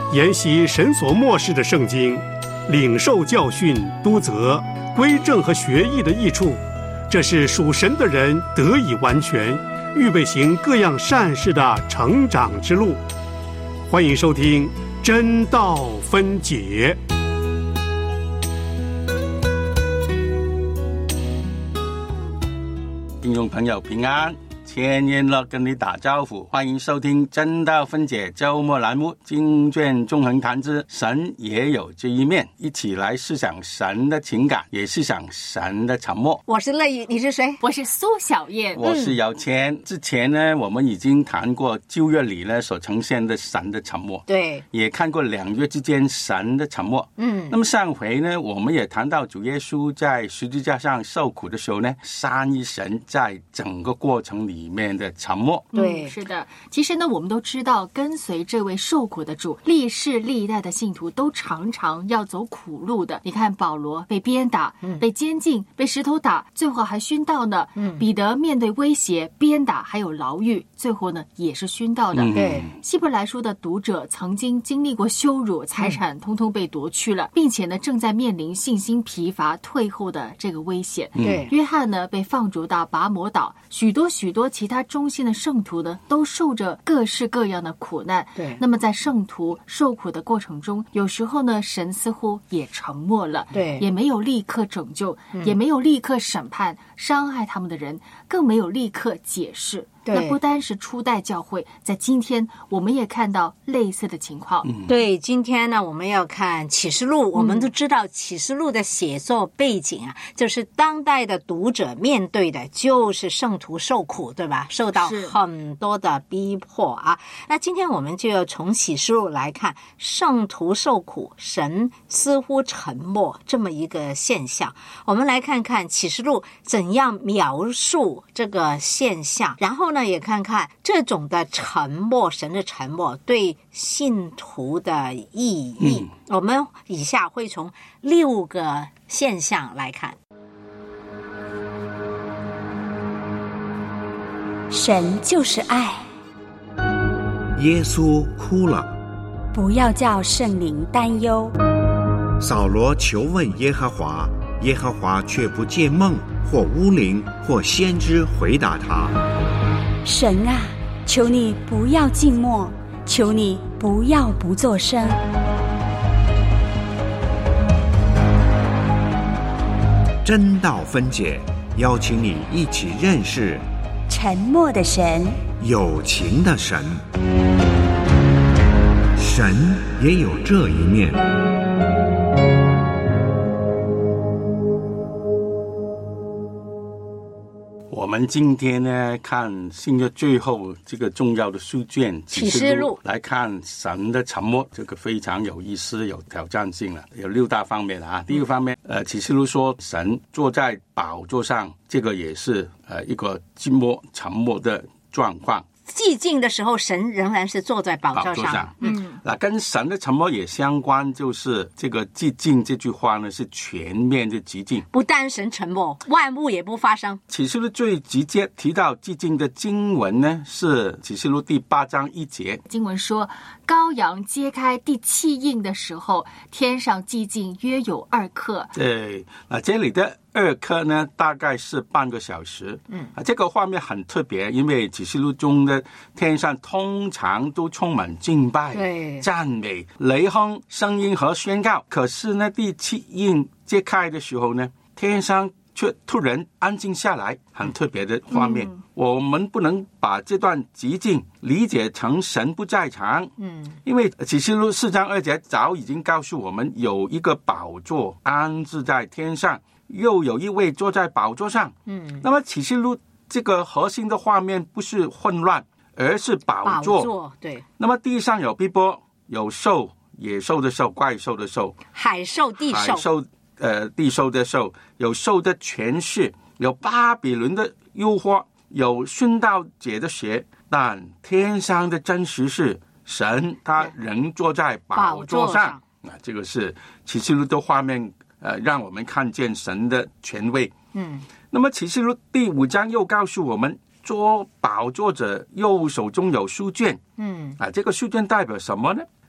研习神所默示的圣经，领受教训、督责、归正和学义的益处，这是属神的人得以完全，预备行各样善事的成长之路。欢迎收听真道分解。 听众朋友平安，千言乐跟你打招呼，欢迎收听真道分解周末栏目经卷纵横谈之神也有这一面，一起来思想神的情感，也思想神的沉默。 我是乐意，你是谁？ 我是苏小燕。 我是姚谦。之前呢，我们已经谈过旧约里呢所呈现的神的沉默， 对， 也看过两约之间神的沉默。那么上回呢，我们也谈到主耶稣在十字架上受苦的时候呢，三一神在整个过程里面的沉默。 对， 是的。其实呢，我们都知道，跟随这位受苦的主，历世历代的信徒都常常要走苦路的。你看保罗被鞭打，被监禁，被石头打，最后还殉道呢。彼得面对威胁、鞭打还有牢狱，最后呢也是殉道的。 对， 希伯来书的读者曾经经历过羞辱，财产通通被夺去了，并且呢正在面临信心疲乏退后的这个危险。 对， 约翰呢被放逐到拔摩岛，许多其他忠心的圣徒呢都受着各式各样的苦难。 对， 那么在圣徒受苦的过程中，有时候呢神似乎也沉默了， 对， 也没有立刻拯救，也没有立刻审判伤害他们的人，更没有立刻解释。那不单是初代教会，在今天我们也看到类似的情况。 对，今天呢我们要看启示录。我们都知道启示录的写作背景啊，就是当代的读者面对的就是圣徒受苦，对吧？受到很多的逼迫啊。那今天我们就要从启示录来看圣徒受苦，神似乎沉默这么一个现象。我们来看看启示录怎样描述这个现象，然后呢也看看这种的沉默，神的沉默对信徒的意义。我们以下会从6个现象来看。 神就是爱， 耶稣哭了， 不要叫圣灵担忧。 扫罗求问耶和华，耶和华却不借梦或巫灵或先知回答他。 神啊，求你不要静默，求你不要不作声。 真道分解，邀请你一起认识沉默的神， 有情的神。神也有这一面。 我们今天呢看新约最后这个重要的书卷启示录，来看神的沉默，这个非常有意思，有挑战性了，有6大方面啊。第一个方面，启示录说神坐在宝座上，这个也是一个寂寞沉默的状况。 寂静的时候，神仍然是坐在宝座上。 那跟神的沉默也相关，就是这个寂静这句话呢，是全面的寂静， 不单神沉默，万物也不发声。 启示录最直接提到寂静的经文呢，是启示录第8章1节。 经文说，羔羊揭开第7印的时候，天上寂静约有2刻。 对，这里的2刻呢，大概是半个小时。这个画面很特别，因为启示录中的天上通常都充满敬拜、赞美、雷轰、声音和宣告。可是呢，第7印揭开的时候呢，天上却突然安静下来，很特别的画面。我们不能把这段寂静理解成神不在场。因为启示录4章2节早已经告诉我们，有一个宝座安置在天上，又有一位坐在宝座上。那么启示录这个核心的画面不是混乱，而是宝座。 对。 那么地上有逼迫，有兽，野兽的兽，怪兽的兽， 海兽、地兽， 地兽的兽，有兽的权势，有巴比伦的诱惑，有殉道者的血。但天上的真实是神，他仍坐在宝座上。这个是启示录的画面，让我们看见神的权威。那么启示录第5章又告诉我们，坐宝座者右手中有书卷。这个书卷代表什么呢？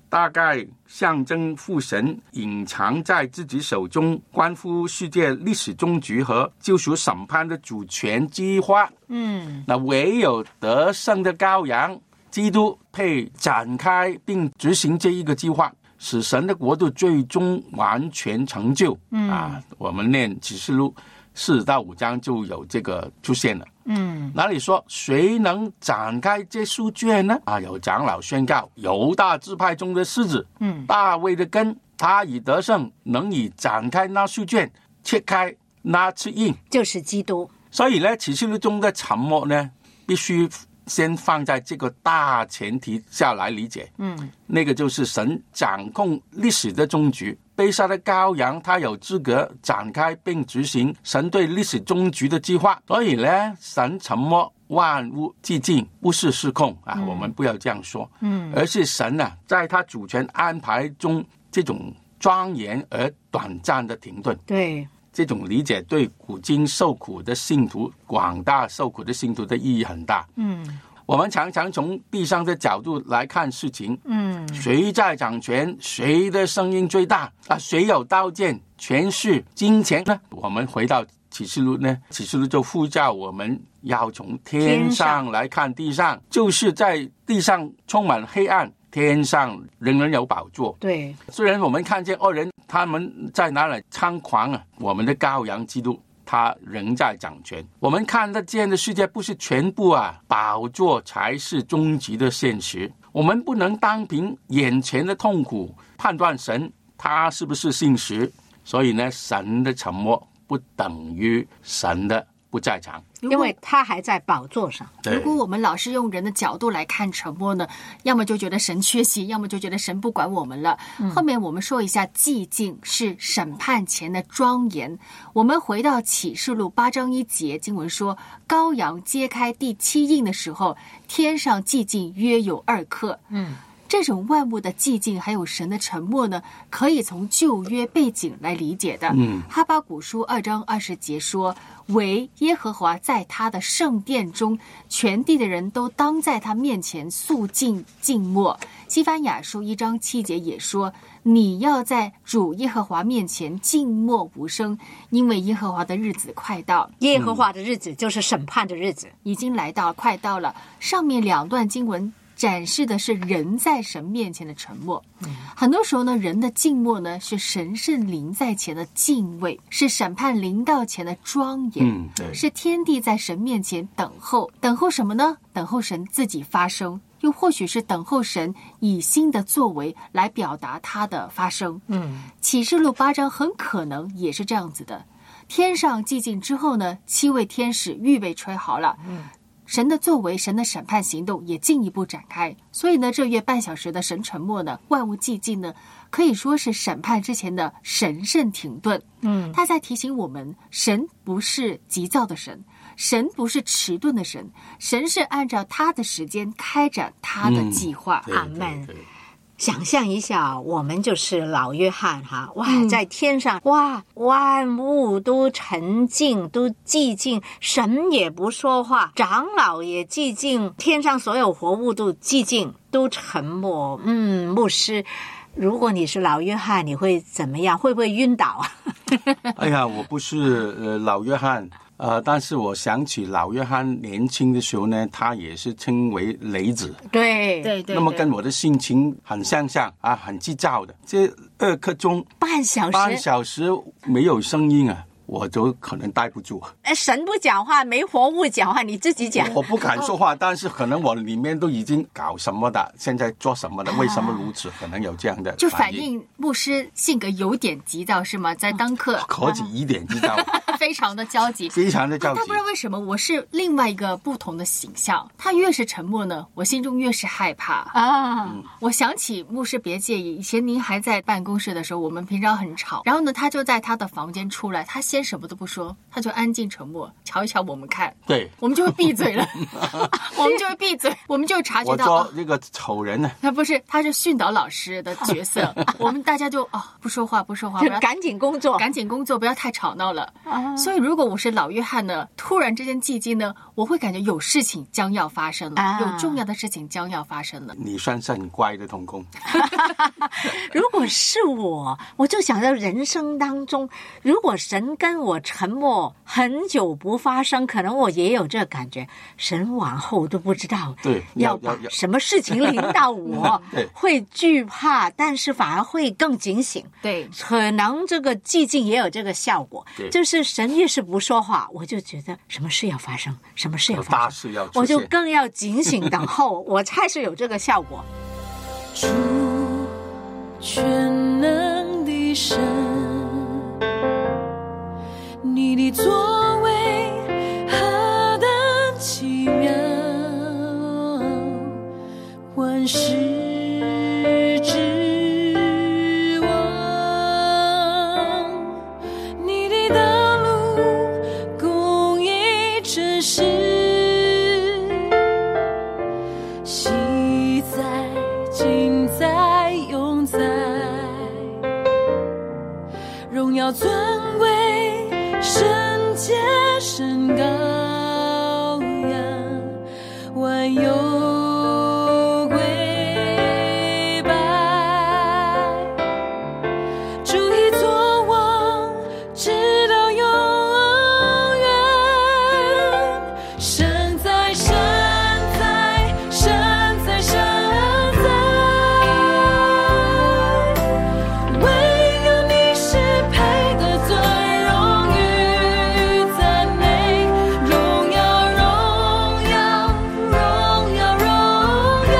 大概象征父神隐藏在自己手中关乎世界历史终局和救赎审判的主权计划。那唯有得胜的羔羊基督配展开并执行这一个计划，使神的国度最终完全成就。我们念启示录4到5章就有这个出现了。那里说谁能展开这书卷呢？有长老宣告，犹大支派中的狮子，大卫的根，他已得胜，能以展开那书卷，切开那刺印， 就是基督。 所以呢，启示录中的沉默呢，必须先放在这个大前提下来理解。那个就是神掌控历史的终局，被杀的羔羊他有资格展开并执行神对历史终局的计划。所以呢，神沉默，万物寂静，不是失控我们不要这样说。而是神在他主权安排中这种庄严而短暂的停顿。 对， 这种理解对古今受苦的信徒，广大受苦的信徒的意义很大。我们常常从地上的角度来看事情。谁在掌权，谁的声音最大谁有刀剑、权势、金钱呢？我们回到启示录呢，启示录就呼叫我们要从天上来看地上，就是在地上充满黑暗，天上仍然有宝座。 对， 虽然我们看见恶人他们在哪里猖狂我们的羔羊基督他仍在掌权。我们看得见的世界不是全部宝座才是终极的现实。我们不能单凭眼前的痛苦判断神他是不是信实。所以呢，神的沉默不等于神的不在场， 因为他还在宝座上。 如果我们老是用人的角度来看沉默呢，要么就觉得神缺席，要么就觉得神不管我们了。后面我们说一下寂静是审判前的庄严。我们回到启示录8章1节，经文说，羔羊揭开第7印的时候，天上寂静约有2刻。这种万物的寂静还有神的沉默呢，可以从旧约背景来理解的。哈巴谷书2章20节说，唯耶和华在他的圣殿中，全地的人都当在他面前肃静静默。西番雅书1章7节也说，你要在主耶和华面前静默无声，因为耶和华的日子快到。 耶和华的日子就是审判的日子， 已经来到，快到了。上面2段经文展示的是人在神面前的沉默。很多时候呢，人的静默呢，是神圣临在前的敬畏，是审判临到前的庄严。是天地在神面前等候。等候什么呢？等候神自己发声，又或许是等候神以新的作为来表达他的发声。启示录8章很可能也是这样子的。天上寂静之后呢，7位天使预备吹号了。神的作为，神的审判行动也进一步展开。所以呢，这约半小时的神沉默呢，万物寂静呢，可以说是审判之前的神圣停顿。他在提醒我们，神不是急躁的神，神不是迟钝的神，神是按照他的时间开展他的计划。 阿们。想象一下，我们就是老约翰在天上，万物都沉静，都寂静，神也不说话，长老也寂静，天上所有活物都寂静，都沉默。牧师，如果你是老约翰，你会怎么样？会不会晕倒哎呀，我不是老约翰。但是我想起老约翰年轻的时候呢，他也是称为雷子。 对， 那么跟我的心情很相像很急躁的。这2刻钟半小时没有声音我就可能待不住。 神不讲话，没活物讲话，你自己讲。 我不敢说话，但是可能我里面都已经搞什么的，现在做什么的，为什么如此？可能有这样的就反映牧师性格有点急躁是吗？在当刻可以一点急躁非常的焦急， 非常的焦急。 但不知道为什么我是另外一个不同的形象，他越是沉默呢，我心中越是害怕我想起牧师别介意，以前您还在办公室的时候，我们平常很吵，然后呢他就在他的房间出来，他先先什么都不说，他就安静沉默，瞧一瞧我们看， 对， 我们就会闭嘴了，我们就会闭嘴，我们就察觉到我做这个丑人呢。 他不是，他是训导老师的角色，我们大家就不说话，不说话， 赶紧工作， 赶紧工作，不要太吵闹了。所以如果我是老约翰呢，突然之间寂静呢，我会感觉有事情将要发生了，有重要的事情将要发生了。 你算是很乖的童工。 如果是我就想到人生当中，如果神跟我沉默很久不发生，可能我也有这感觉，神往后都不知道对要把什么事情临到我会惧怕，但是反而会更警醒。 对， 可能这个寂静也有这个效果，就是神越是不说话，我就觉得什么事要发生，什么事要发生， 大事要出现， 我就更要警醒等候，我猜是有这个效果。 主全能的神，你的作为何等奇妙，万事之王，你的道路公义真实，昔在今在永在，荣耀尊贵圣洁神羔羊，万有归拜，主已作王直到永远，神在神在神在神在，唯有你是配得尊荣誉赞美，荣耀荣耀荣耀荣耀，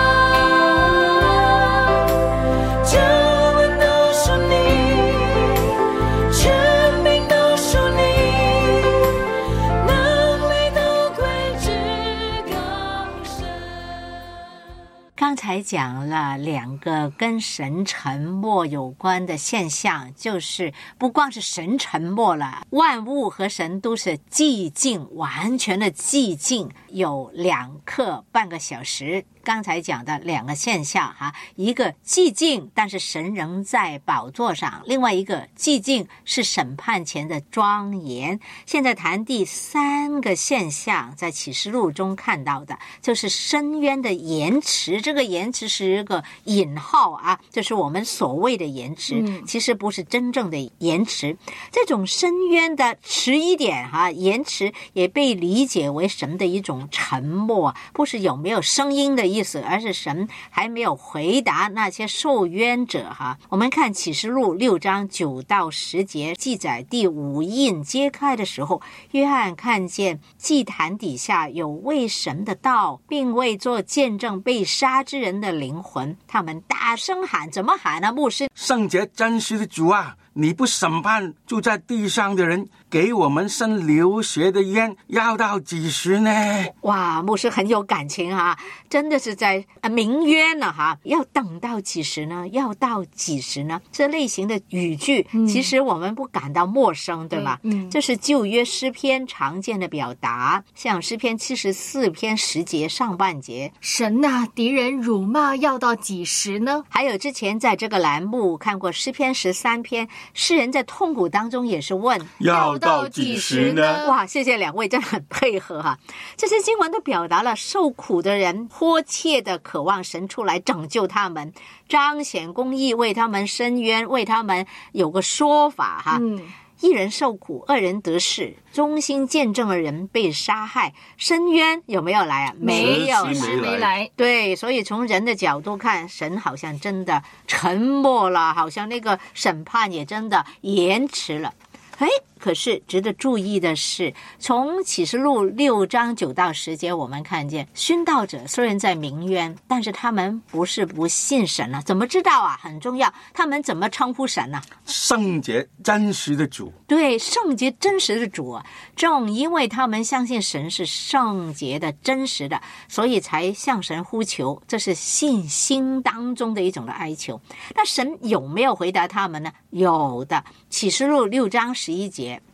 救恩都属你，权柄都属你，能力都归至高神。 刚才讲了两个跟神沉默有关的现象，就是不光是神沉默了，万物和神都是寂静，完全的寂静，有2刻半个小时。刚才讲的两个现象一个寂静，但是神仍在宝座上；另外一个寂静是审判前的庄严。现在谈第3个现象，在启示录中看到的，就是深渊的延迟。这个延迟是一个引号就是我们所谓的延迟，其实不是真正的延迟。这种深渊的迟一点延迟也被理解为神的一种沉默，不是有没有声音的意思，而是神还没有回答那些受冤者我们看启示录6章9到10节记载，第5印揭开的时候，约翰看见祭坛底下有为神的道并为做见证被杀之人的灵魂，他们大声喊，怎么喊呢？牧师， 圣洁真实的主啊，你不审判住在地上的人，给我们生流血的冤，要到几时呢？ 哇，牧师很有感情真的是在鸣冤了要等到几时呢？要到几时呢？这类型的语句其实我们不感到陌生，对吧？这是旧约诗篇常见的表达，像诗篇74篇10节上半节， 神啊，敌人辱骂要到几时呢？ 还有之前在这个栏目看过诗篇13篇，诗人在痛苦当中也是问要到几时呢？ 哇，谢谢两位，真的很配合这些经文都表达了受苦的人迫切的渴望神出来拯救他们，彰显公义，为他们伸冤，为他们有个说法一人受苦，二人得势，忠心见证的人被杀害，伸冤有没有来没有， 没来。 对，所以从人的角度看，神好像真的沉默了，好像那个审判也真的延迟了。可是值得注意的是，从启示录6章9到10节，我们看见殉道者虽然在鸣冤，但是他们不是不信神怎么知道很重要，他们怎么称呼神圣洁真实的主。 对，圣洁真实的主正因为他们相信神是圣洁的真实的，所以才向神呼求，这是信心当中的一种的哀求。那神有没有回答他们呢？有的。启示录6章11节，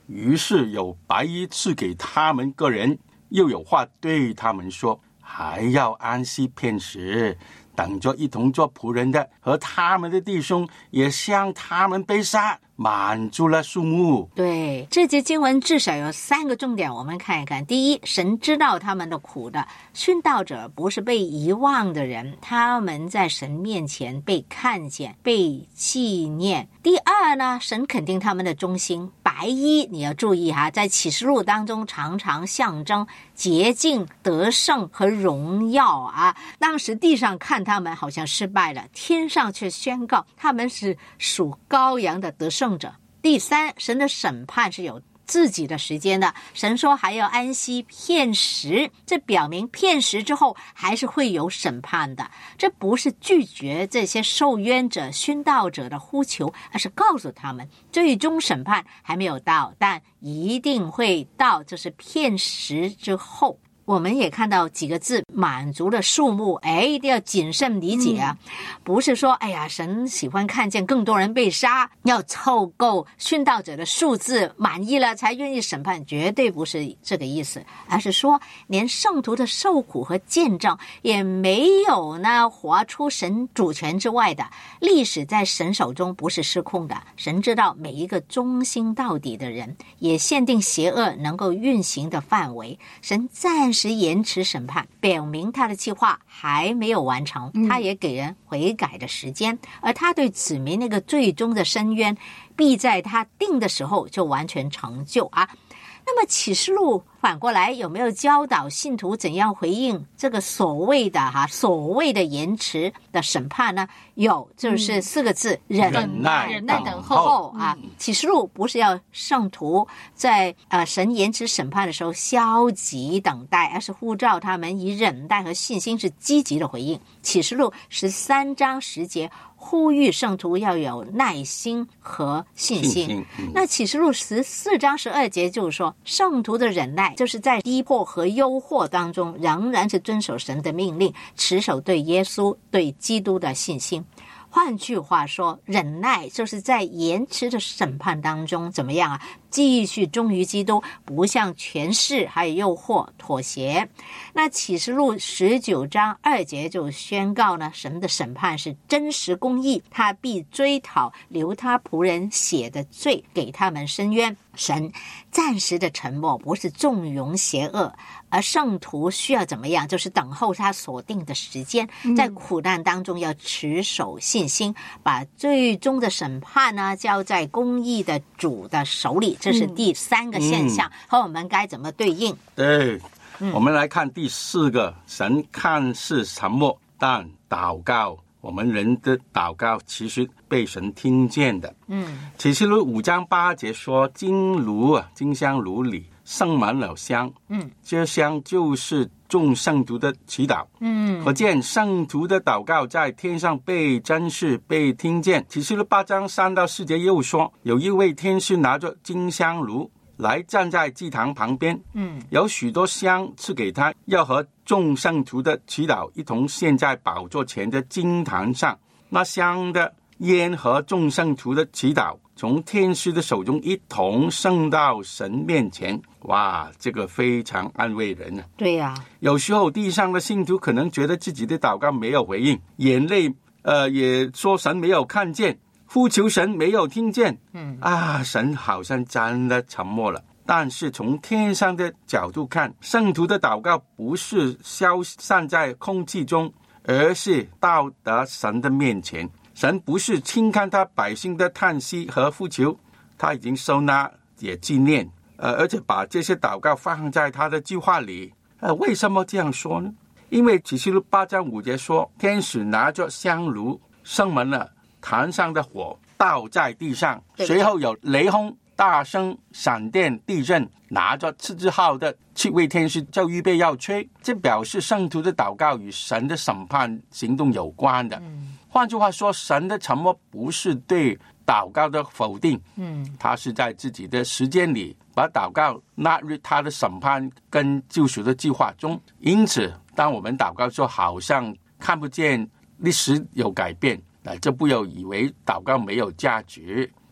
于是有白衣赐给他们个人，又有话对他们说，还要安息片时，等着一同做仆人的和他们的弟兄也向他们被杀，满足了数目。 对，这节经文至少有3个重点，我们看一看。第一，神知道他们的苦的，殉道者不是被遗忘的人，他们在神面前被看见，被纪念。第二呢，神肯定他们的忠心。白衣你要注意哈，在启示录当中常常象征洁净、得胜和荣耀啊。当时地上看他们好像失败了，天上却宣告他们是属羔羊的得胜者。第三，神的审判是有自己的时间的，神说还要安息片时，这表明片时之后还是会有审判的。这不是拒绝这些受冤者、殉道者的呼求，而是告诉他们最终审判还没有到，但一定会到，这是片时之后。我们也看到几个字，满足的数目，一定要谨慎理解啊，不是说神喜欢看见更多人被杀，要凑够殉道者的数字满意了才愿意审判，绝对不是这个意思，而是说连圣徒的受苦和见证也没有呢活出神主权之外的。历史在神手中不是失控的，神知道每一个忠心到底的人，也限定邪恶能够运行的范围。神暂时延迟审判，表明他的计划还没有完成，他也给人悔改的时间，而他对子民那个最终的申冤，必在他定的时候就完全成就啊。那么启示录反过来有没有教导信徒怎样回应这个所谓的延迟的审判呢？有，就是4个字，忍耐等候啊。启示录不是要圣徒在神延迟审判的时候消极等待，而是呼召他们以忍耐和信心是积极的回应。启示录13章10节呼吁圣徒要有耐心和信心。那启示录14章12节就是说，圣徒的忍耐就是在逼迫和诱惑当中仍然是遵守神的命令，持守对耶稣、对基督的信心。换句话说，忍耐就是在延迟的审判当中怎么样啊？继续忠于基督，不向权势还有诱惑妥协。那启示录19章2节就宣告呢，神的审判是真实公义，他必追讨流他仆人血的罪，给他们伸冤。神暂时的沉默不是纵容邪恶，而圣徒需要怎么样？就是等候他所定的时间，在苦难当中要持守信心，把最终的审判呢交在公义的主的手里。这是第3个现象，和我们该怎么对应？ 对，我们来看第4个，神看似沉默，但祷告，我们人的祷告其实被神听见的。启示录5章8节说，金香炉里盛满了香，这香就是众圣徒的祈祷。可见圣徒的祷告在天上被珍视、被听见。启示录8章3到4节又说，有一位天使拿着金香炉来站在祭坛旁边，有许多香赐给他，要和众圣徒的祈祷一同献在宝座前的金坛上。那香的烟和众圣徒的祈祷从天使的手中一同升到神面前。哇，这个非常安慰人啊。 对呀， 有时候地上的信徒可能觉得自己的祷告没有回应，眼泪也说神没有看见，呼求神没有听见，神好像真的沉默了。但是从天上的角度看，圣徒的祷告不是消散在空气中，而是到达神的面前。神不是轻看他百姓的叹息和呼求，他已经收纳也纪念，而且把这些祷告放在他的计划里。为什么这样说呢？因为启示录8章5节说，天使拿着香炉盛满了坛上的火，倒在地上，随后有雷轰、大声、闪电、地震，拿着刺字号的7位天使就预备要吹。这表示圣徒的祷告与神的审判行动有关的。换句话说，神的沉默不是对祷告的否定，他是在自己的时间里把祷告纳入他的审判跟救赎的计划中。因此当我们祷告说好像看不见历史有改变，这不要以为祷告没有价值。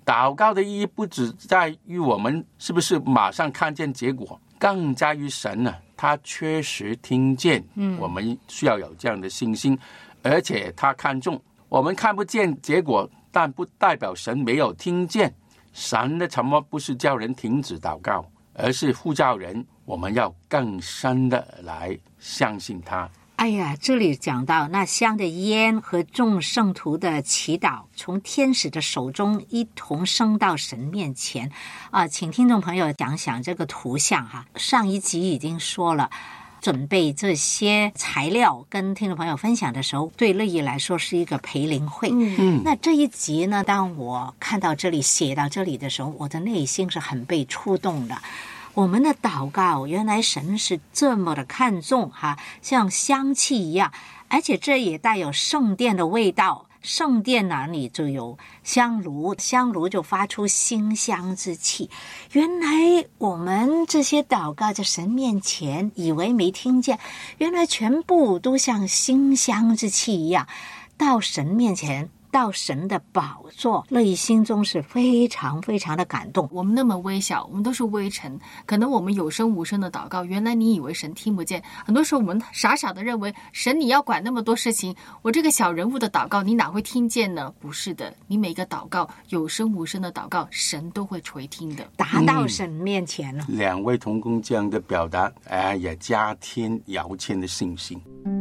祷告的意义不只在于我们是不是马上看见结果，更在于神呢，他确实听见，我们需要有这样的信心，而且他看重我们看不见结果，但不代表神没有听见。神的沉默不是叫人停止祷告，而是呼召人，我们要更深的来相信他。 哎呀，这里讲到那香的烟和众圣徒的祈祷从天使的手中一同升到神面前啊，请听众朋友想想这个图像哈。上一集已经说了，准备这些材料跟听众朋友分享的时候，对乐意来说是一个培灵会。那这一集呢，当我看到这里写到这里的时候，我的内心是很被触动的。我们的祷告原来神是这么的看重哈，像香气一样，而且这也带有圣殿的味道。圣殿哪里就有香炉，香炉就发出馨香之气。原来我们这些祷告在神面前以为没听见，原来全部都像馨香之气一样到神面前，到神的宝座，乐意心中是非常非常的感动。 我们那么微小，我们都是微尘，可能我们有声无声的祷告，原来你以为神听不见。很多时候我们傻傻的认为神你要管那么多事情，我这个小人物的祷告你哪会听见呢？不是的，你每个祷告有声无声的祷告，神都会垂听的， 达到神面前了。 两位同工这样的表达，也加添姚谦的信心。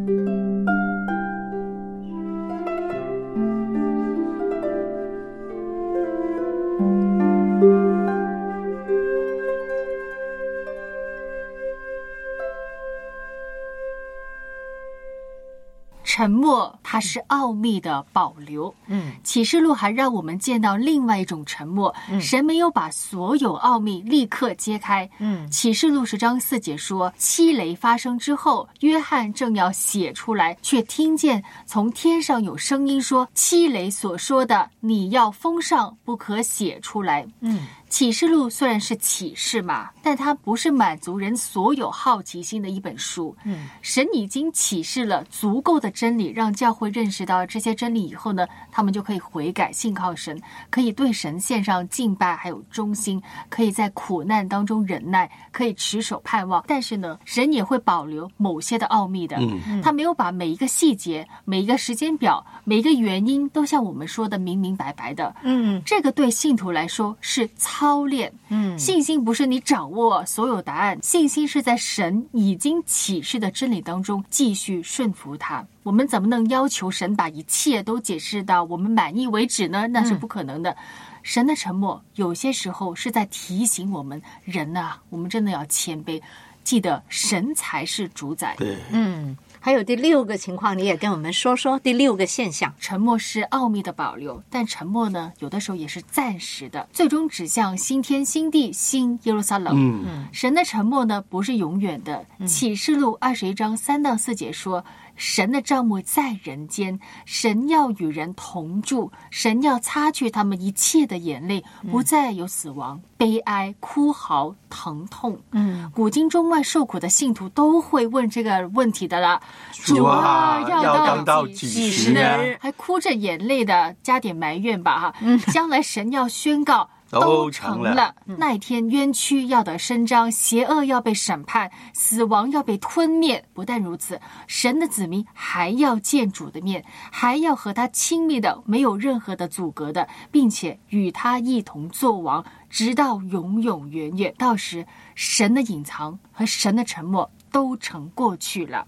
沉默它是奥秘的保留。启示录还让我们见到另外一种沉默，神没有把所有奥秘立刻揭开。启示录10章4节说，7雷发生之后，约翰正要写出来，却听见从天上有声音说，7雷所说的你要封上，不可写出来。启示录虽然是启示嘛，但它不是满足人所有好奇心的一本书。神已经启示了足够的真理，让教会认识到这些真理以后呢，他们就可以悔改信靠神，可以对神献上敬拜还有忠心，可以在苦难当中忍耐，可以持守盼望。但是呢，神也会保留某些的奥秘的，他没有把每一个细节、每一个时间表、每一个原因都像我们说的明明白白的。这个对信徒来说是操练。信心不是你掌握所有答案，信心是在神已经启示的真理当中继续顺服他。我们怎么能要求神把一切都解释到我们满意为止呢？那是不可能的。神的沉默有些时候是在提醒我们，人啊，我们真的要谦卑，记得神才是主宰。 对， 还有第6个情况，你也跟我们说说第6个现象。 沉默是奥秘的保留，但沉默呢，有的时候也是暂时的，最终指向新天新地新耶路撒冷。神的沉默呢，不是永远的。启示录21章3到4节说，神的帐幕在人间，神要与人同住，神要擦去他们一切的眼泪，不再有死亡、悲哀、哭嚎、疼痛。古今中外受苦的信徒都会问这个问题的了。主啊，要到几时呢？还哭着眼泪的，加点埋怨吧哈。将来神要宣告都成了。那一天冤屈要得伸张，邪恶要被审判，死亡要被吞灭。不但如此，神的子民还要见主的面，还要和他亲密的，没有任何的阻隔的，并且与他一同作王，直到永永远远。到时神的隐藏和神的沉默都成过去了。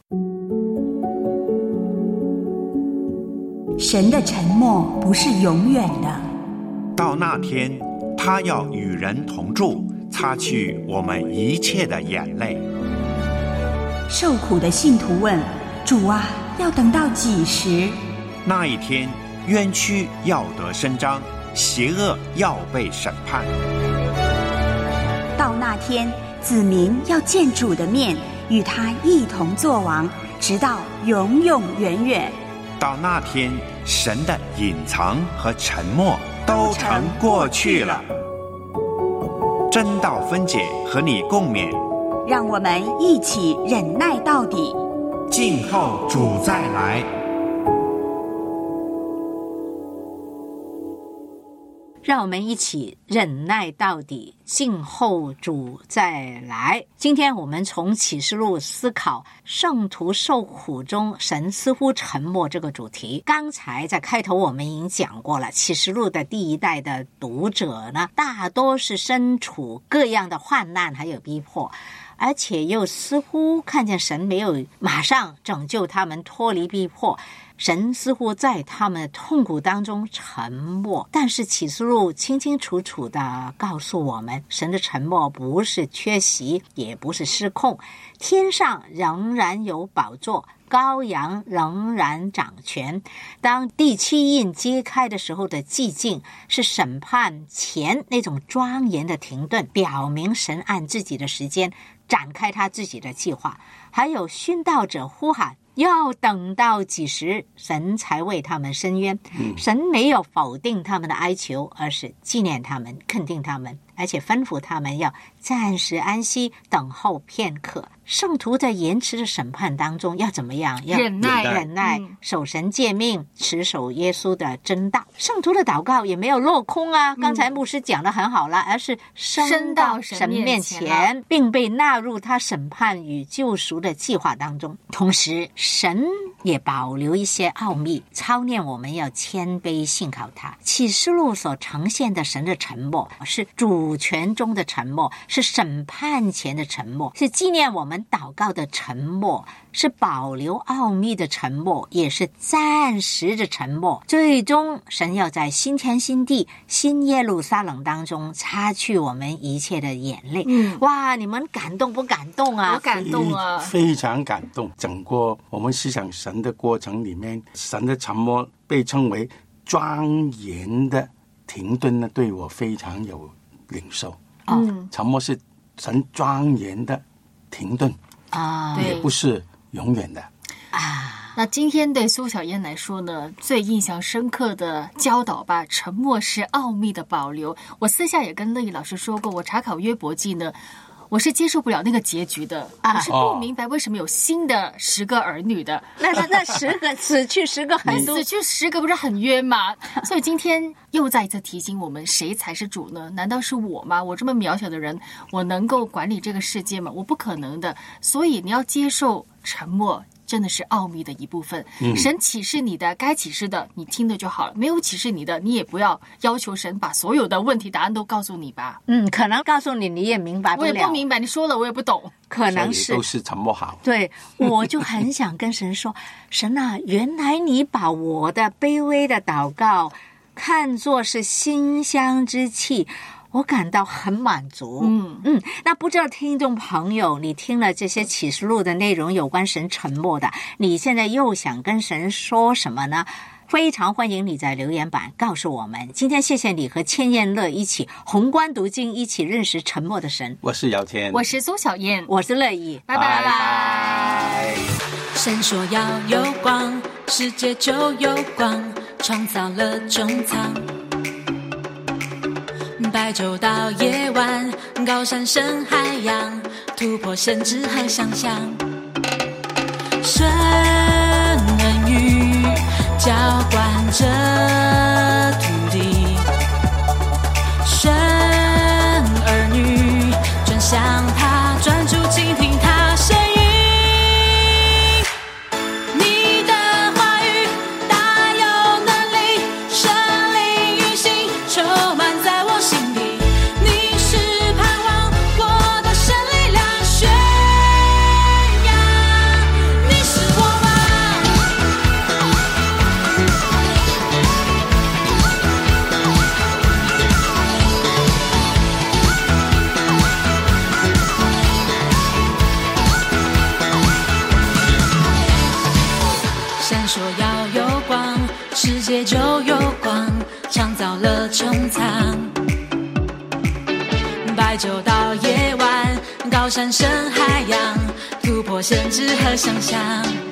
神的沉默不是永远的， 到那天他要与人同住，擦去我们一切的眼泪。 受苦的信徒问，主啊，要等到几时？ 那一天冤屈要得伸张，邪恶要被审判。 到那天子民要见主的面，与他一同作王，直到永永远远。 到那天神的隐藏和沉默都成过去了。真道分解和你共勉， 让我们一起忍耐到底， 静候主再来。 让我们一起忍耐到底，静候主再来。今天我们从启示录思考圣徒受苦中神似乎沉默这个主题。刚才在开头我们已经讲过了，启示录的第一代的读者呢，大多是身处各样的患难还有逼迫，而且又似乎看见神没有马上拯救他们脱离逼迫，神似乎在他们的痛苦当中沉默。但是启示录清清楚楚地告诉我们，神的沉默不是缺席，也不是失控，天上仍然有宝座，羔羊仍然掌权。当第7印揭开的时候的寂静，是审判前那种庄严的停顿，表明神按自己的时间展开他自己的计划。还有殉道者呼喊，要等到几时，神才为他们伸冤。神没有否定他们的哀求，而是纪念他们，肯定他们，而且吩咐他们要暂时安息，等候片刻。圣徒在延迟的审判当中要怎么样？要忍耐， 守神诫命，持守耶稣的真道。圣徒的祷告也没有落空啊，刚才牧师讲得很好了，而是升到神面前，并被纳入他审判与救赎的计划当中。同时神也保留一些奥秘，操练我们要谦卑信靠他。启示录所呈现的神的沉默，是主权中的沉默，是审判前的沉默，是纪念我们祷告的沉默，是保留奥秘的沉默，也是暂时的沉默。最终神要在新天新地新耶路撒冷当中擦去我们一切的眼泪。哇，你们感动不感动啊？ 我感动啊， 非常感动。整个我们思想神的过程里面，神的沉默被称为庄严的停顿呢，对我非常有领受。沉默是神庄严的停顿啊，也不是永远的啊。那今天对苏小燕来说呢，最印象深刻的教导吧，沉默是奥秘的保留。我私下也跟乐意老师说过，我查考约伯记呢，我是接受不了那个结局的，我是不明白为什么有新的10个儿女的。 那10个死去10个很多， 死去10个不是很冤吗？所以今天又再一次提醒我们，谁才是主呢？难道是我吗？我这么渺小的人，我能够管理这个世界吗？我不可能的。所以你要接受沉默，真的是奥秘的一部分。神启示你的，该启示的你听的就好了，没有启示你的，你也不要要求神把所有的问题答案都告诉你吧。 可能告诉你你也明白不了， 我也不明白，你说了我也不懂， 可能是都是沉默好。 对，我就很想跟神说，神啊，原来你把我的卑微的祷告看作是馨香之气，我感到很满足。那不知道听众朋友，你听了这些启示录的内容，有关神沉默的，你现在又想跟神说什么呢？非常欢迎你在留言板告诉我们。今天谢谢你和千燕乐一起宏观读经，一起认识沉默的神。 我是姚谦， 我是苏小燕， 我是乐意， 拜拜。 神说要有光，世界就有光，创造了中藏。白昼到夜晚，高山深海洋，突破限制和想象。神恩雨浇灌着土地，神儿女转向他，专注倾听他声音。你的话语大有能力，生灵运行，充满在我心里。你是盼望我的神力量宣扬，你是我王。神说要有光，世界就有光，创造了穹苍。白昼到夜晚，高山深海洋，突破限制和想象。